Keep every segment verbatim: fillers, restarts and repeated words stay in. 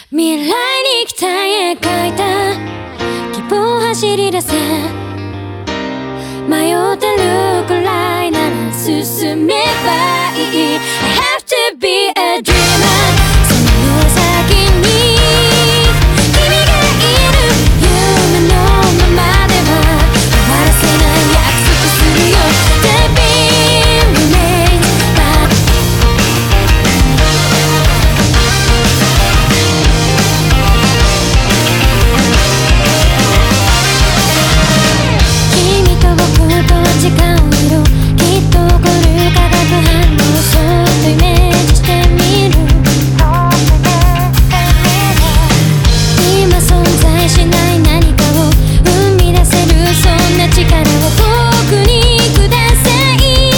未来に北へ書いた希望走り出せ迷ってるくらいなら進めばいい I have to be a dreamer その先に君がいる夢のままでは終わらせない約束するよ The beam remains but 君と僕とは時間を色きっと起こる化学反応そっとイメージしてみる今存在しない何かを生み出せるそんな力を僕にください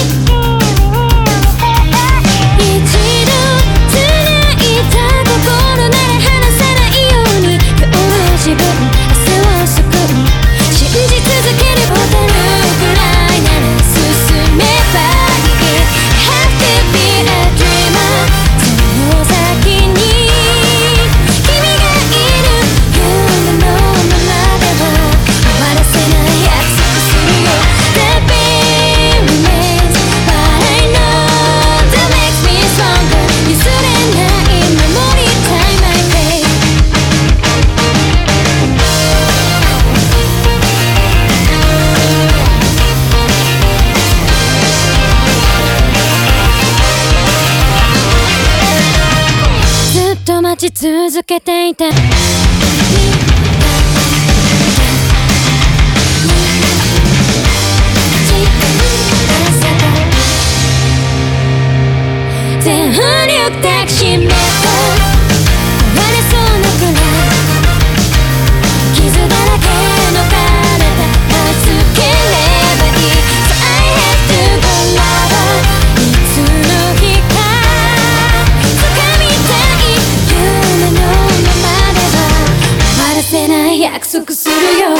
一度繋いだ心なら離さないように今日の自分明日を救う信じ続けるボタルくらいなら進めばいい Have to be a dreamer その先に君がいる夢のままでは終わらせない約束するよ The beam remains but I know that makes me stronger 譲れない守りたい my faithずっと待ち続けていた全力抱きしめた壊れそうなくらい傷だらけの体助ければいい So I have to go lover いつの日か掴みたい夢のままでは終わらせない約束するよ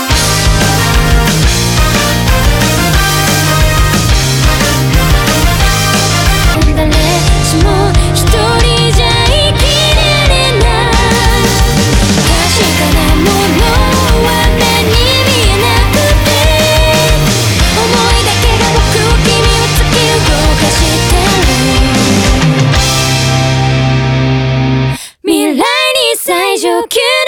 誰しも一人じゃ生きられない確かなものは目に見えなくて思いだけが僕を君を突き動かしてる未来に最上級